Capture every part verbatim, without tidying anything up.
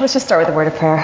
let's just start with a word of prayer.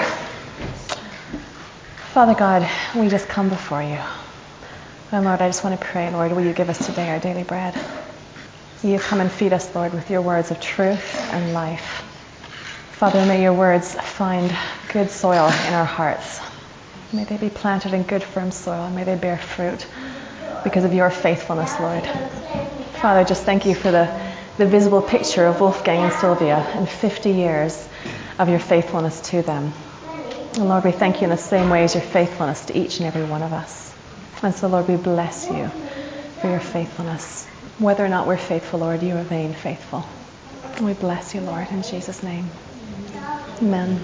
Father God, we just come before you. And Lord, I just want to pray, Lord, will you give us today our daily bread? Will you come and feed us, Lord, with your words of truth and life? Father, may your words find good soil in our hearts. May they be planted in good, firm soil, and may they bear fruit because of your faithfulness, Lord. Father, just thank you for the, the visible picture of Wolfgang and Sylvia and fifty years of your faithfulness to them. And Lord, we thank you in the same way as your faithfulness to each and every one of us. And so, Lord, we bless you for your faithfulness. Whether or not we're faithful, Lord, you remain faithful. And we bless you, Lord, in Jesus' name. Amen.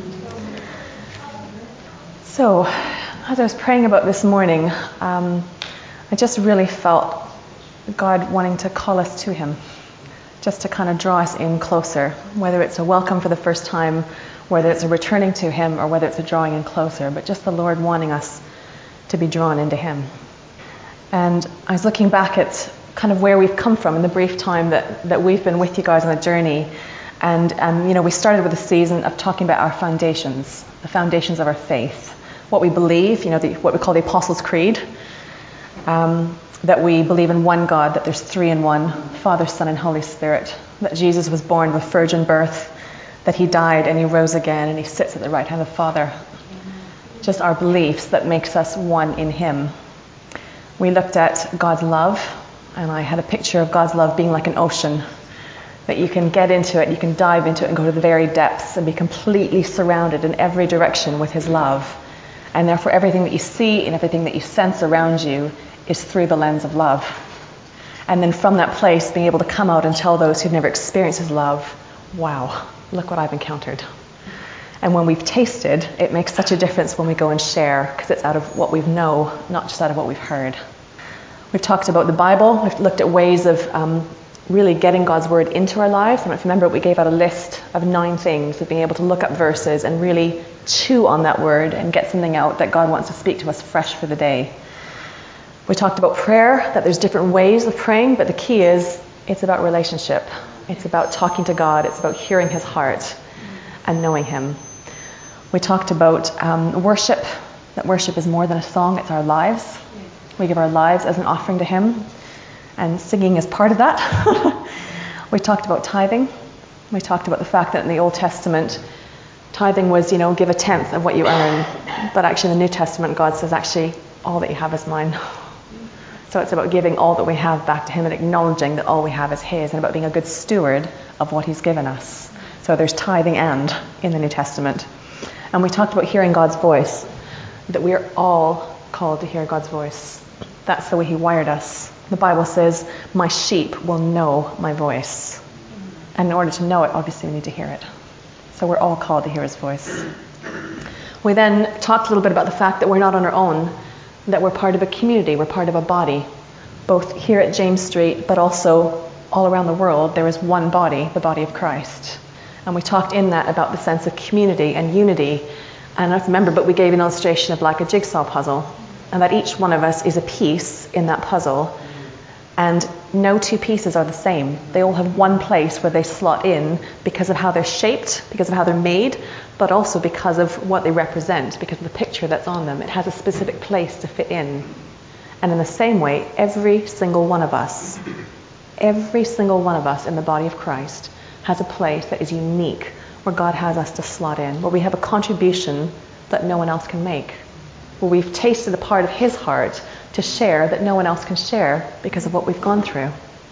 So, as I was praying about this morning, um, I just really felt God wanting to call us to him, just to kind of draw us in closer, whether it's a welcome for the first time, whether it's a returning to him, or whether it's a drawing in closer, but just the Lord wanting us to be drawn into him. And I was looking back at kind of where we've come from in the brief time that, that we've been with you guys on the journey. And, um, you know, we started with a season of talking about our foundations, the foundations of our faith, what we believe, you know, the, what we call the Apostles' Creed, um, that we believe in one God, that there's three in one, Father, Son, and Holy Spirit, that Jesus was born of a virgin birth, that he died and he rose again and he sits at the right hand of the Father. Just our beliefs that makes us one in him. We looked at God's love, and I had a picture of God's love being like an ocean, that you can get into it, you can dive into it and go to the very depths and be completely surrounded in every direction with his love. And therefore everything that you see and everything that you sense around you is through the lens of love. And then from that place, being able to come out and tell those who've never experienced his love, wow, look what I've encountered. And when we've tasted, it makes such a difference when we go and share, because it's out of what we know, not just out of what we've heard. We've talked about the Bible. We've looked at ways of um, really getting God's word into our lives. I don't know if you remember, we gave out a list of nine things of being able to look up verses and really chew on that word and get something out that God wants to speak to us fresh for the day. We talked about prayer, that there's different ways of praying, but the key is it's about relationship. It's about talking to God. It's about hearing his heart and knowing him. We talked about um, worship, that worship is more than a song, it's our lives. We give our lives as an offering to him, and singing is part of that. We talked about tithing. We talked about the fact that in the Old Testament, tithing was, you know, give a tenth of what you earn. But actually in the New Testament, God says, actually, all that you have is mine. So it's about giving all that we have back to him and acknowledging that all we have is his, and about being a good steward of what he's given us. So there's tithing and in the New Testament. And we talked about hearing God's voice, that we are all called to hear God's voice. That's the way he wired us. The Bible says, my sheep will know my voice. And in order to know it, obviously we need to hear it. So we're all called to hear his voice. We then talked a little bit about the fact that we're not on our own, that we're part of a community, we're part of a body, both here at James Street, but also all around the world. There is one body, the body of Christ. And we talked in that about the sense of community and unity. And I don't remember, but we gave an illustration of like a jigsaw puzzle, and that each one of us is a piece in that puzzle. And no two pieces are the same. They all have one place where they slot in because of how they're shaped, because of how they're made, but also because of what they represent, because of the picture that's on them. It has a specific place to fit in. And in the same way, every single one of us, every single one of us in the body of Christ has a place that is unique, where God has us to slot in, where we have a contribution that no one else can make, where we've tasted a part of his heart to share that no one else can share because of what we've gone through.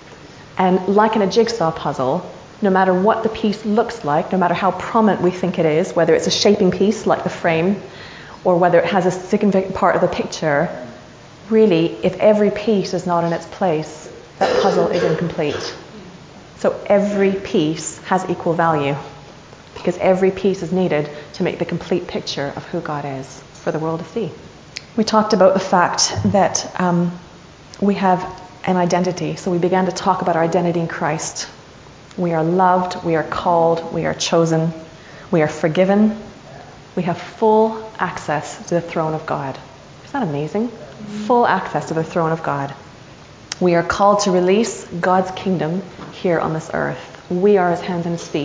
And like in a jigsaw puzzle, no matter what the piece looks like, no matter how prominent we think it is, whether it's a shaping piece like the frame, or whether it has a significant part of the picture, really, if every piece is not in its place, that puzzle is incomplete. So every piece has equal value, because every piece is needed to make the complete picture of who God is for the world to see. We talked about the fact that um, we have an identity. So we began to talk about our identity in Christ. We are loved, we are called, we are chosen, we are forgiven. We have full access to the throne of God. Isn't that amazing? Mm-hmm. Full access to the throne of God. We are called to release God's kingdom here on this earth. We are his hands and his feet.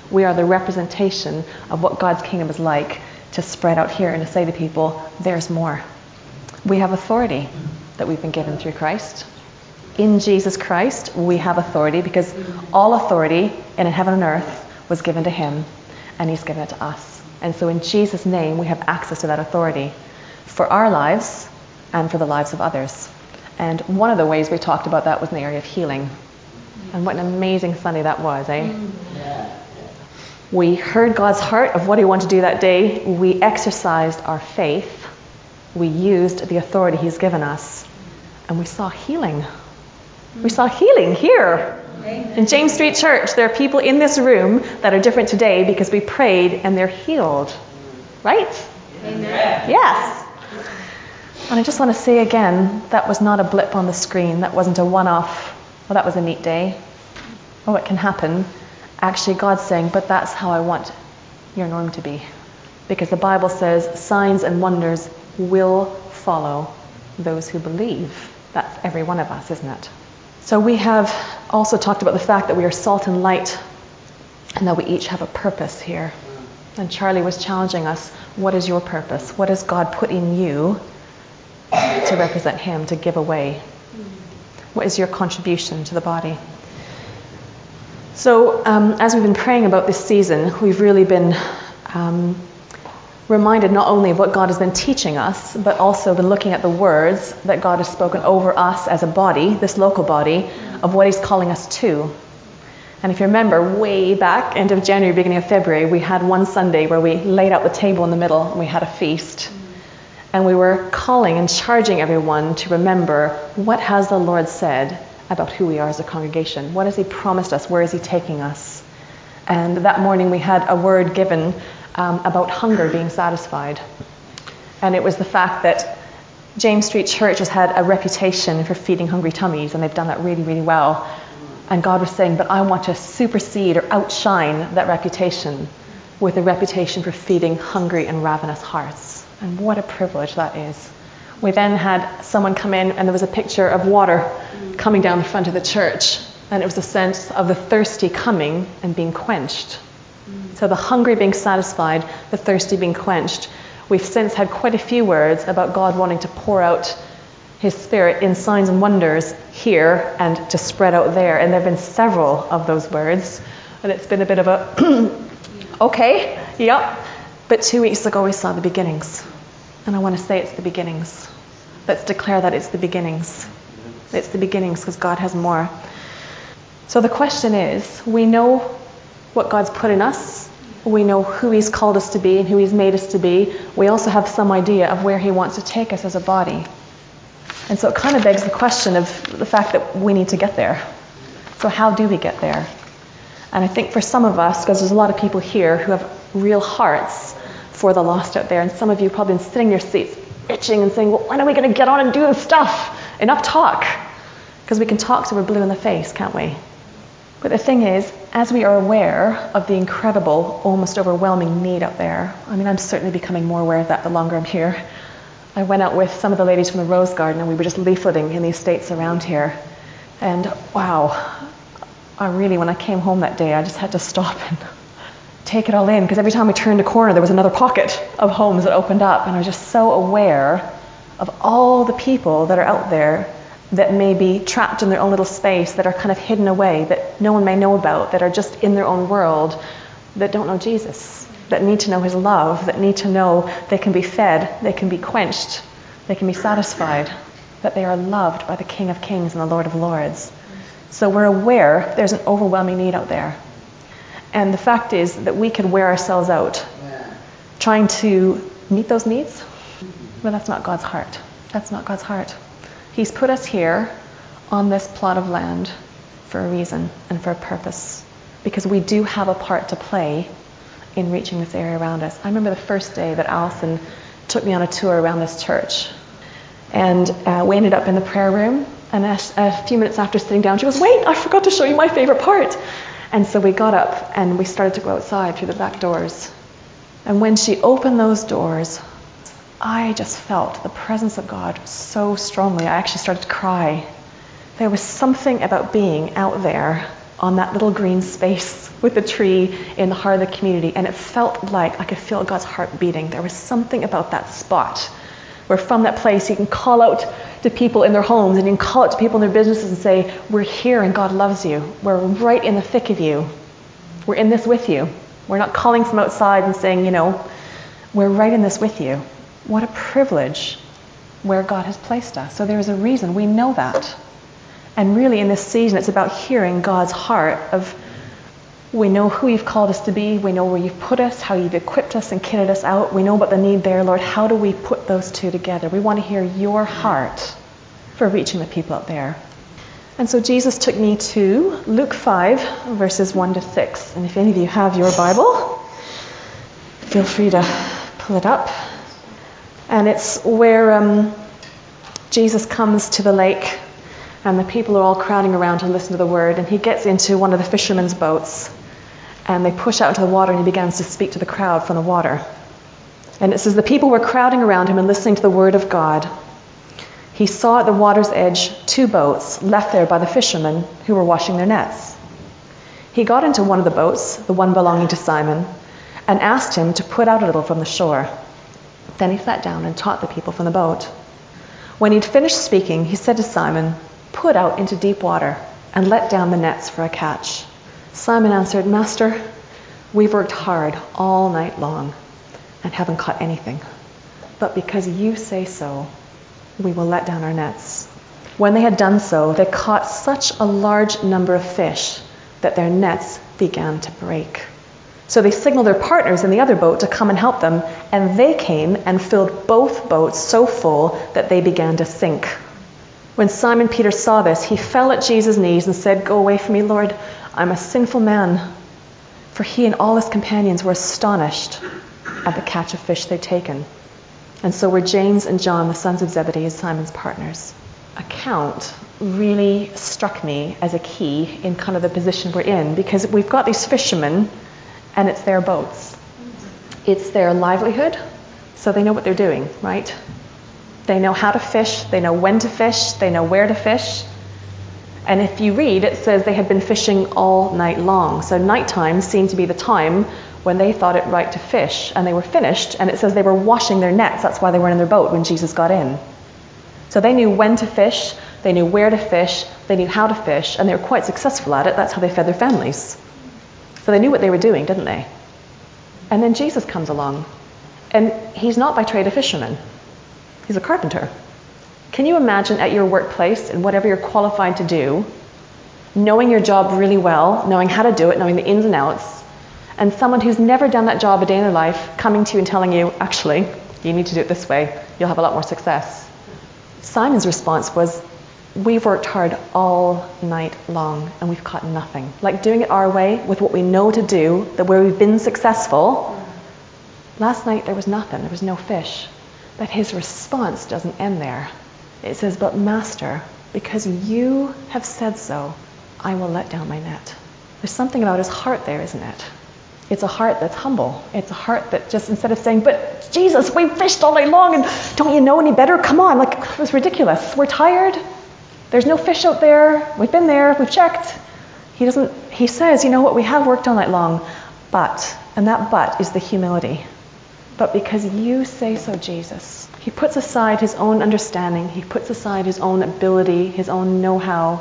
We are the representation of what God's kingdom is like to spread out here and to say to people, there's more. We have authority that we've been given through Christ. In Jesus Christ, we have authority because all authority in heaven and earth was given to him, and he's given it to us. And so in Jesus' name, we have access to that authority for our lives and for the lives of others. And one of the ways we talked about that was in the area of healing. And what an amazing Sunday that was, eh? Yeah. We heard God's heart of what he wanted to do that day. We exercised our faith. We used the authority he's given us. And we saw healing. We saw healing here. Amen. In James Street Church, there are people in this room that are different today because we prayed and they're healed. Right? Amen. Yes. And I just want to say again, that was not a blip on the screen. That wasn't a one-off. Well, that was a neat day. Oh, it can happen. Actually, God's saying, but that's how I want your norm to be. Because the Bible says signs and wonders will follow those who believe. That's every one of us, isn't it? So we have also talked about the fact that we are salt and light and that we each have a purpose here. And Charlie was challenging us, what is your purpose? What has God put in you to represent him, to give away? What is your contribution to the body? So um, as we've been praying about this season, we've really been um, reminded not only of what God has been teaching us, but also been looking at the words that God has spoken over us as a body, this local body, of what he's calling us to. And if you remember, way back, end of January, beginning of February, we had one Sunday where we laid out the table in the middle and we had a feast. And we were calling and charging everyone to remember, what has the Lord said about who we are as a congregation? What has he promised us? Where is he taking us? And that morning we had a word given um, about hunger being satisfied. And it was the fact that James Street Church has had a reputation for feeding hungry tummies, and they've done that really, really well. And God was saying, but I want to supersede or outshine that reputation with a reputation for feeding hungry and ravenous hearts. And what a privilege that is. We then had someone come in and there was a picture of water coming down the front of the church. And it was a sense of the thirsty coming and being quenched. So the hungry being satisfied, the thirsty being quenched. We've since had quite a few words about God wanting to pour out his Spirit in signs and wonders here and to spread out there. And there have been several of those words. And it's been a bit of a, okay, yep. But two weeks ago we saw the beginnings. And I want to say it's the beginnings. Let's declare that it's the beginnings. It's the beginnings because God has more. So the question is, we know what God's put in us. We know who he's called us to be and who he's made us to be. We also have some idea of where he wants to take us as a body. And so it kind of begs the question of the fact that we need to get there. So how do we get there? And I think for some of us, because there's a lot of people here who have real hearts for the lost out there, and some of you probably been sitting in your seats itching and saying, well, when are we going to get on and do this stuff? Enough talk. Because we can talk till we're blue in the face, can't we? But the thing is, as we are aware of the incredible, almost overwhelming need out there, I mean, I'm certainly becoming more aware of that the longer I'm here. I went out with some of the ladies from the Rose Garden and we were just leafleting in the estates around here. And wow, I really, when I came home that day, I just had to stop and take it all in, because every time we turned a corner, there was another pocket of homes that opened up. And I was just so aware of all the people that are out there that may be trapped in their own little space, that are kind of hidden away, that no one may know about, that are just in their own world, that don't know Jesus, that need to know his love, that need to know they can be fed, they can be quenched, they can be satisfied, that they are loved by the King of Kings and the Lord of Lords. So we're aware there's an overwhelming need out there. And the fact is that we could wear ourselves out trying to meet those needs. But that's not God's heart. That's not God's heart. He's put us here on this plot of land for a reason and for a purpose, because we do have a part to play in reaching this area around us. I remember the first day that Alison took me on a tour around this church, and uh, we ended up in the prayer room, and a, a few minutes after sitting down, she goes, wait, I forgot to show you my favorite part. And so we got up and we started to go outside through the back doors. And when she opened those doors, I just felt the presence of God so strongly. I actually started to cry. There was something about being out there on that little green space with the tree in the heart of the community. And it felt like I could feel God's heart beating. There was something about that spot where from that place you can call out to people in their homes and you can call out to people in their businesses and say, we're here and God loves you. We're right in the thick of you. We're in this with you. We're not calling from outside and saying, you know, we're right in this with you. What a privilege where God has placed us. So there's a reason. We know that. And really in this season, it's about hearing God's heart of, we know who you've called us to be. We know where you've put us, how you've equipped us and kitted us out. We know about the need there, Lord. How do we put those two together? We want to hear your heart for reaching the people out there. And so Jesus took me to Luke five, verses one to six. And if any of you have your Bible, feel free to pull it up. And it's where um, Jesus comes to the lake and the people are all crowding around to listen to the word. And he gets into one of the fishermen's boats and they push out into the water and he begins to speak to the crowd from the water. And it says the people were crowding around him and listening to the word of God. He saw at the water's edge two boats left there by the fishermen who were washing their nets. He got into one of the boats, the one belonging to Simon, and asked him to put out a little from the shore. Then he sat down and taught the people from the boat. When he'd finished speaking, he said to Simon, "Put out into deep water and let down the nets for a catch." Simon answered, "Master, we've worked hard all night long and haven't caught anything. But because you say so, we will let down our nets." When they had done so, they caught such a large number of fish that their nets began to break. So they signaled their partners in the other boat to come and help them, and they came and filled both boats so full that they began to sink. When Simon Peter saw this, he fell at Jesus' knees and said, "Go away from me, Lord, I'm a sinful man." For he and all his companions were astonished at the catch of fish they'd taken. And so were James and John, the sons of Zebedee, Simon's partners. Account really struck me as a key in kind of the position we're in, because we've got these fishermen and it's their boats. It's their livelihood, so they know what they're doing, right? They know how to fish, they know when to fish, they know where to fish. And if you read, it says they had been fishing all night long. So nighttime seemed to be the time when they thought it right to fish. And they were finished, and it says they were washing their nets. That's why they were in their boat when Jesus got in. So they knew when to fish, they knew where to fish, they knew how to fish, and they were quite successful at it. That's how they fed their families. So they knew what they were doing, didn't they? And then Jesus comes along, and he's not by trade a fisherman. He's a carpenter. Can you imagine at your workplace and whatever you're qualified to do, knowing your job really well, knowing how to do it, knowing the ins and outs, and someone who's never done that job a day in their life coming to you and telling you, actually, you need to do it this way, you'll have a lot more success. Simon's response was, "We've worked hard all night long and we've caught nothing." Like doing it our way with what we know to do, that where we've been successful. Last night there was nothing, there was no fish. But his response doesn't end there. It says, "But Master, because you have said so, I will let down my net." There's something about his heart there, isn't it? It's a heart that's humble. It's a heart that just, instead of saying, "But Jesus, we fished all night long and don't you know any better? Come on, like, it was ridiculous. We're tired. There's no fish out there. We've been there. We've checked." He doesn't, he says, "You know what? We have worked all night long, but," and that but is the humility. "But because you say so, Jesus." He puts aside his own understanding. He puts aside his own ability, his own know-how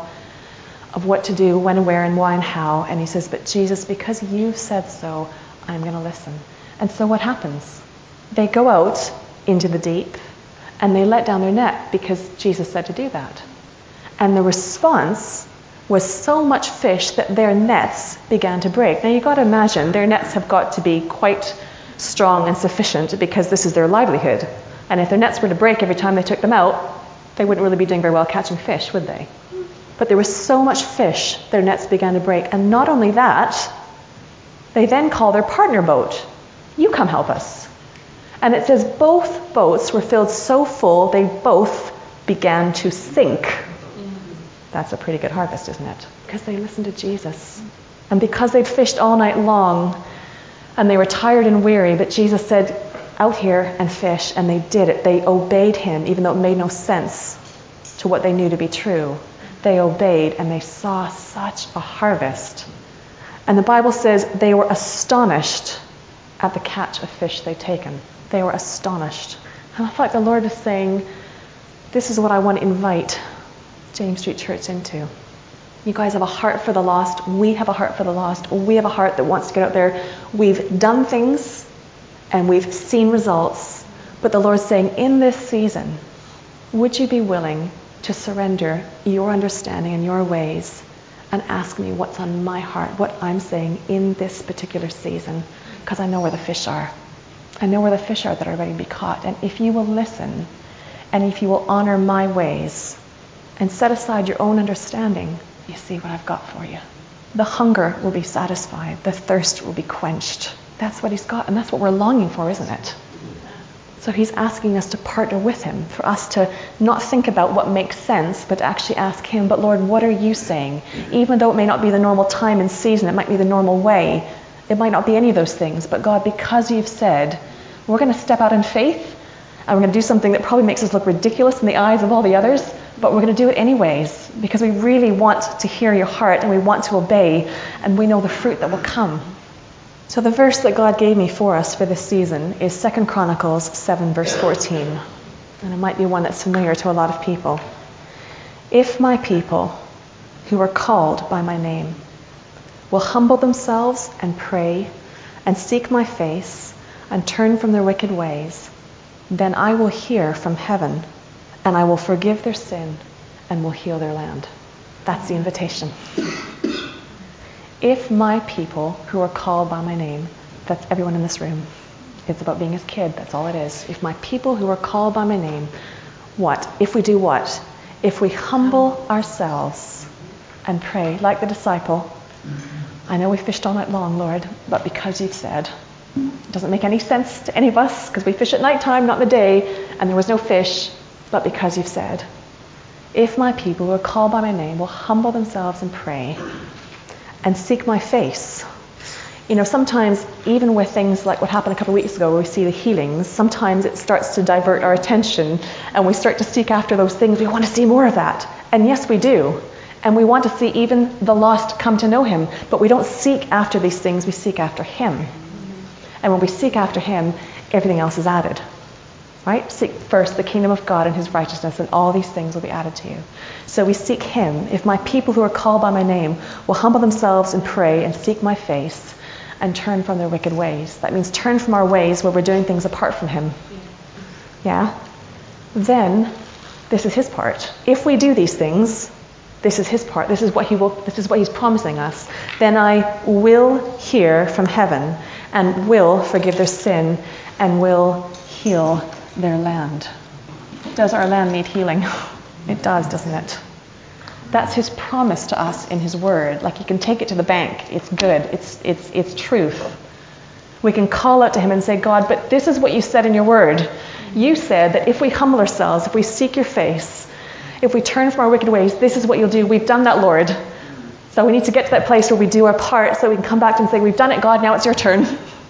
of what to do, when, where, and why, and how. And he says, "But Jesus, because you've said so, I'm going to listen." And so what happens? They go out into the deep and they let down their net because Jesus said to do that. And the response was so much fish that their nets began to break. Now you've got to imagine, their nets have got to be quite strong and sufficient because this is their livelihood. And if their nets were to break every time they took them out, they wouldn't really be doing very well catching fish, would they? But there was so much fish, their nets began to break. And not only that, they then call their partner boat, "You come help us." And it says both boats were filled so full, they both began to sink. That's a pretty good harvest, isn't it? Because they listened to Jesus. And because they'd fished all night long, and they were tired and weary, but Jesus said, "Out here and fish," and they did it. They obeyed him, even though it made no sense to what they knew to be true. they obeyed and they saw such a harvest. And the Bible says they were astonished at the catch of fish they'd taken. They were astonished. And I felt like the Lord was saying, this is what I want to invite James Street Church into. You guys have a heart for the lost. We have a heart for the lost. We have a heart that wants to get out there. We've done things and we've seen results. But the Lord's saying, in this season, would you be willing to surrender your understanding and your ways and ask me what's on my heart, what I'm saying in this particular season? Because I know where the fish are. I know where the fish are that are ready to be caught. And if you will listen, and if you will honor my ways, and set aside your own understanding, you see what I've got for you. The hunger will be satisfied. The thirst will be quenched. That's what he's got, and that's what we're longing for, isn't it? So he's asking us to partner with him, for us to not think about what makes sense, but to actually ask him, but Lord, what are you saying? Even though it may not be the normal time and season, it might be the normal way, it might not be any of those things, but God, because you've said, we're going to step out in faith, and we're going to do something that probably makes us look ridiculous in the eyes of all the others, but we're going to do it anyways, because we really want to hear your heart, and we want to obey, and we know the fruit that will come. So the verse that God gave me for us for this season is Second Chronicles seven, verse fourteen. And it might be one that's familiar to a lot of people. If my people, who are called by my name, will humble themselves and pray and seek my face and turn from their wicked ways, then I will hear from heaven and I will forgive their sin and will heal their land. That's the invitation. If my people who are called by my name, that's everyone in this room. It's about being his kid, that's all it is. If my people who are called by my name, what? If we do what? If we humble ourselves and pray like the disciple, I know we fished all night long, Lord, but because you've said, it doesn't make any sense to any of us because we fish at night time, not in the day, and there was no fish, but because you've said, if my people who are called by my name will humble themselves and pray and seek my face. You know, sometimes even with things like what happened a couple of weeks ago where we see the healings, sometimes it starts to divert our attention and we start to seek after those things. We want to see more of that. And yes, we do. And we want to see even the lost come to know him. But we don't seek after these things, we seek after him. And when we seek after him, everything else is added. Right? Seek first the kingdom of God and his righteousness, and all these things will be added to you. So we seek him. If my people who are called by my name will humble themselves and pray and seek my face and turn from their wicked ways. That means turn from our ways where we're doing things apart from him. Yeah? Then this is his part. If we do these things, this is his part. This is what he will this is what he's promising us. Then I will hear from heaven and will forgive their sin and will heal their land. Does our land need healing? It does, doesn't it? That's his promise to us in his word. Like, you can take it to the bank. It's good. It's it's it's truth. We can call out to him and say, God, but this is what you said in your word. You said that if we humble ourselves, if we seek your face, if we turn from our wicked ways, this is what you'll do. We've done that, Lord. So we need to get to that place where we do our part so we can come back to him and say, we've done it, God, now it's your turn.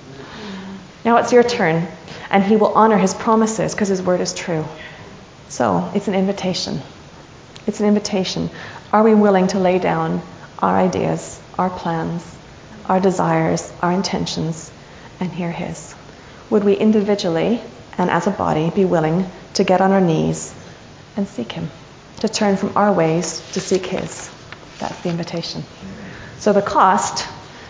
Now it's your turn. And he will honor his promises because his word is true. So it's an invitation. It's an invitation. Are we willing to lay down our ideas, our plans, our desires, our intentions, and hear his? Would we individually and as a body be willing to get on our knees and seek him? To turn from our ways to seek his? That's the invitation. So the cost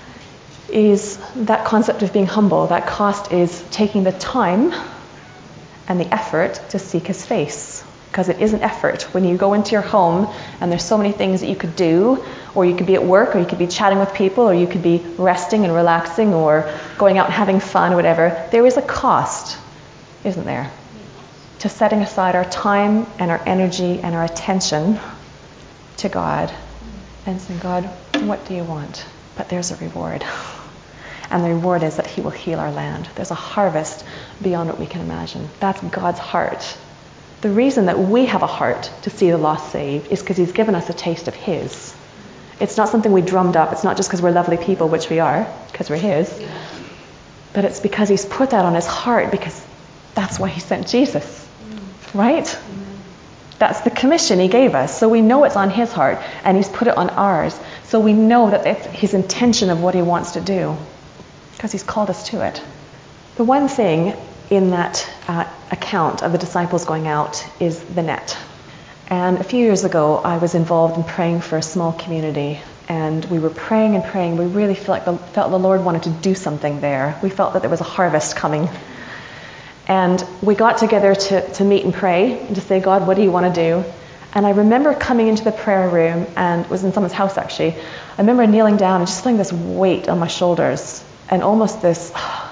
is that concept of being humble. That cost is taking the time and the effort to seek his face. Because it is an effort. When you go into your home and there's so many things that you could do, or you could be at work, or you could be chatting with people, or you could be resting and relaxing, or going out and having fun, or whatever, there is a cost, isn't there? To setting aside our time and our energy and our attention to God and saying, God, what do you want? But there's a reward. And the reward is that he will heal our land. There's a harvest beyond what we can imagine. That's God's heart. The reason that we have a heart to see the lost saved is because he's given us a taste of his. It's not something we drummed up. It's not just because we're lovely people, which we are, because we're his. But it's because he's put that on his heart, because that's why he sent Jesus. Right? That's the commission he gave us. So we know it's on his heart, and he's put it on ours. So we know that it's his intention of what he wants to do, because he's called us to it. The one thing in that uh, account of the disciples going out is the net. And a few years ago, I was involved in praying for a small community. And we were praying and praying. We really felt like the, felt the Lord wanted to do something there. We felt that there was a harvest coming. And we got together to, to meet and pray and to say, God, what do you want to do? And I remember coming into the prayer room, and it was in someone's house actually. I remember kneeling down and just feeling this weight on my shoulders and almost this,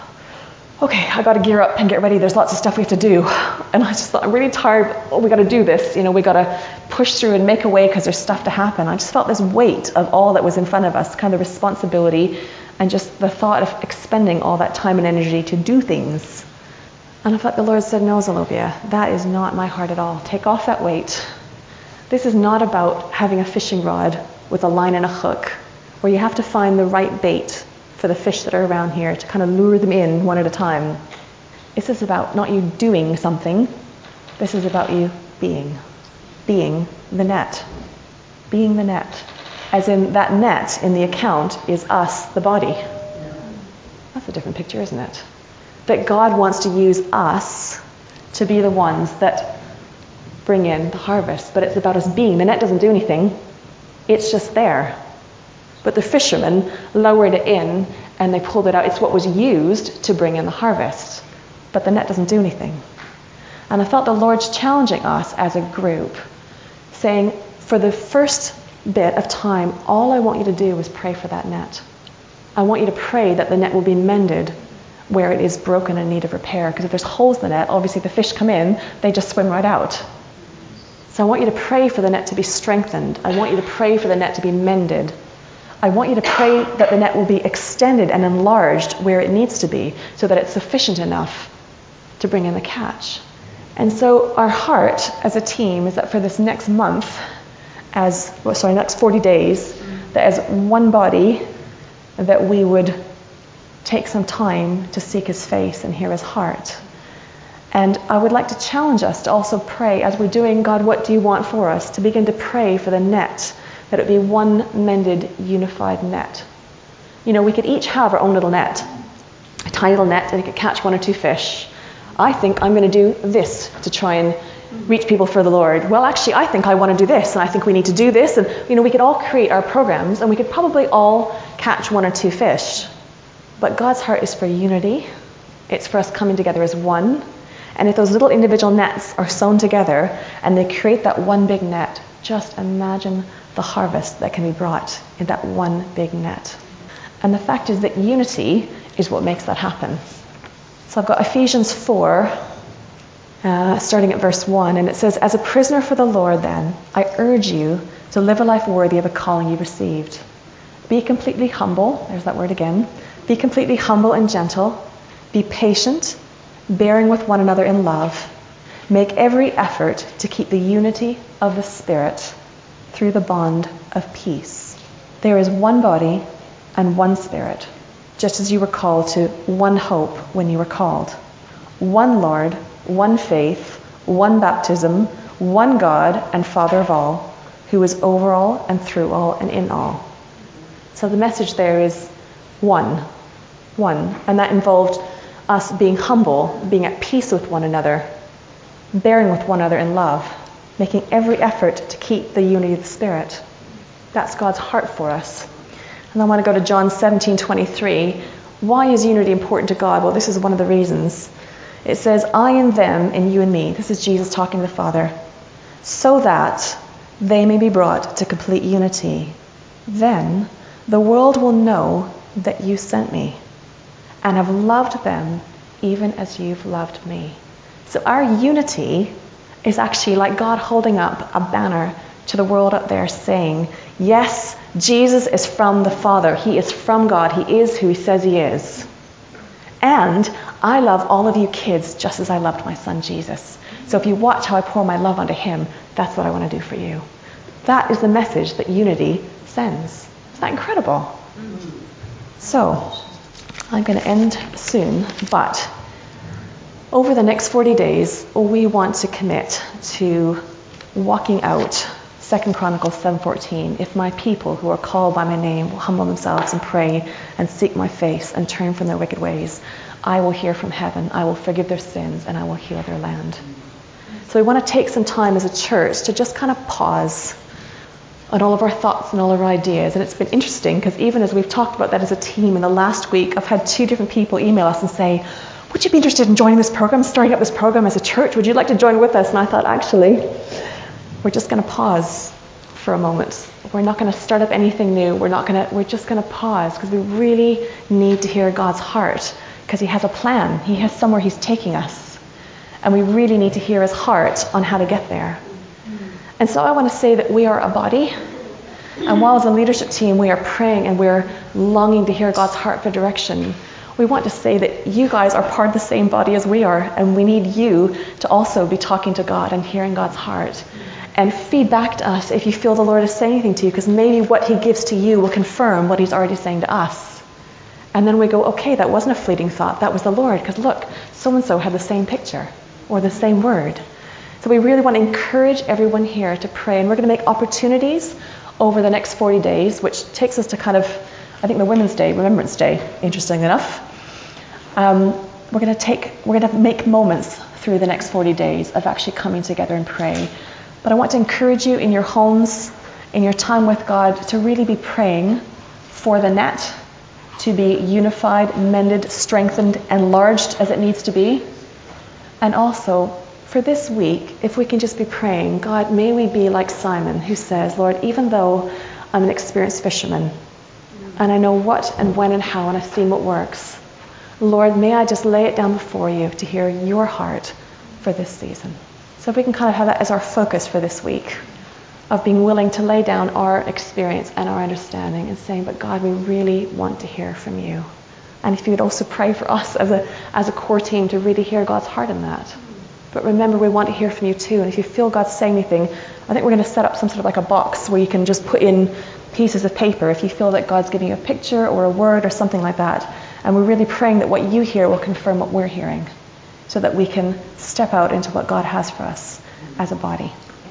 okay, I got to gear up and get ready. There's lots of stuff we have to do. And I just thought, I'm really tired. Oh, we got to do this. You know, we got to push through and make a way because there's stuff to happen. I just felt this weight of all that was in front of us, kind of the responsibility and just the thought of expending all that time and energy to do things. And I felt the Lord said, no, Zenobia, that is not my heart at all. Take off that weight. This is not about having a fishing rod with a line and a hook, where you have to find the right bait for the fish that are around here to kind of lure them in one at a time. This is about not you doing something. This is about you being. Being the net. Being the net. As in that net in the account is us, the body. That's a different picture, isn't it? That God wants to use us to be the ones that bring in the harvest. But it's about us being. The net doesn't do anything. It's just there. But the fishermen lowered it in and they pulled it out. It's what was used to bring in the harvest. But the net doesn't do anything. And I felt the Lord's challenging us as a group, saying, for the first bit of time, all I want you to do is pray for that net. I want you to pray that the net will be mended where it is broken and in need of repair. Because if there's holes in the net, obviously the fish come in, they just swim right out. So I want you to pray for the net to be strengthened. I want you to pray for the net to be mended. I want you to pray that the net will be extended and enlarged where it needs to be, so that it's sufficient enough to bring in the catch. And so our heart as a team is that for this next month, as well, sorry, next forty days, that as one body, that we would take some time to seek his face and hear his heart. And I would like to challenge us to also pray, as we're doing, God, what do you want for us? To begin to pray for the net, that it be one mended, unified net. You know, we could each have our own little net, a tiny little net, and it could catch one or two fish. I think I'm going to do this to try and reach people for the Lord. Well, actually, I think I want to do this, and I think we need to do this. And, you know, we could all create our programs, and we could probably all catch one or two fish. But God's heart is for unity. It's for us coming together as one. And if those little individual nets are sewn together and they create that one big net, just imagine the harvest that can be brought in that one big net. And the fact is that unity is what makes that happen. So I've got Ephesians four, uh, starting at verse one, and it says, as a prisoner for the Lord then, I urge you to live a life worthy of a calling you received. Be completely humble, there's that word again, be completely humble and gentle, be patient, bearing with one another in love. Make every effort to keep the unity of the Spirit through the bond of peace. There is one body and one Spirit, just as you were called to one hope when you were called. One Lord, one faith, one baptism, one God and Father of all, who is over all and through all and in all. So the message there is one. One. And that involved us being humble, being at peace with one another, bearing with one another in love, making every effort to keep the unity of the Spirit. That's God's heart for us. And I want to go to John seventeen twenty-three. Why is unity important to God? Well, this is one of the reasons. It says, I and them and you and me. This is Jesus talking to the Father. So that they may be brought to complete unity. Then the world will know that you sent me and have loved them even as you've loved me. So our unity is actually like God holding up a banner to the world out there saying, yes, Jesus is from the Father. He is from God. He is who he says he is. And I love all of you kids just as I loved my son Jesus. So if you watch how I pour my love onto him, that's what I want to do for you. That is the message that unity sends. Isn't that incredible? Mm-hmm. So, I'm going to end soon, but over the next forty days, we want to commit to walking out. Second Chronicles seven fourteen, if my people who are called by my name will humble themselves and pray and seek my face and turn from their wicked ways, I will hear from heaven, I will forgive their sins, and I will heal their land. So we want to take some time as a church to just kind of pause on all of our thoughts and all of our ideas. And it's been interesting because even as we've talked about that as a team in the last week, I've had two different people email us and say, would you be interested in joining this program, starting up this program as a church? Would you like to join with us? And I thought, actually, we're just going to pause for a moment. We're not going to start up anything new. We're not going to, we're just going to pause because we really need to hear God's heart because he has a plan. He has somewhere he's taking us. And we really need to hear his heart on how to get there. And so I want to say that we are a body. And while as a leadership team we are praying and we're longing to hear God's heart for direction, we want to say that you guys are part of the same body as we are. And we need you to also be talking to God and hearing God's heart. And feed back to us if you feel the Lord is saying anything to you, because maybe what he gives to you will confirm what he's already saying to us. And then we go, okay, that wasn't a fleeting thought. That was the Lord, because look, so-and-so had the same picture or the same word. So we really want to encourage everyone here to pray. And we're going to make opportunities over the next forty days, which takes us to kind of, I think, the Women's Day, Remembrance Day, interestingly enough. Um, we're going to take, we're going to make moments through the next forty days of actually coming together and pray. But I want to encourage you in your homes, in your time with God, to really be praying for the net to be unified, mended, strengthened, enlarged as it needs to be. And also, for this week, if we can just be praying, God, may we be like Simon, who says, Lord, even though I'm an experienced fisherman, and I know what and when and how, and I've seen what works, Lord, may I just lay it down before you to hear your heart for this season. So if we can kind of have that as our focus for this week, of being willing to lay down our experience and our understanding and saying, but God, we really want to hear from you. And if you would also pray for us as a as a core team to really hear God's heart in that. But remember, we want to hear from you too. And if you feel God saying anything, I think we're going to set up some sort of like a box where you can just put in pieces of paper if you feel that God's giving you a picture or a word or something like that. And we're really praying that what you hear will confirm what we're hearing, so that we can step out into what God has for us as a body.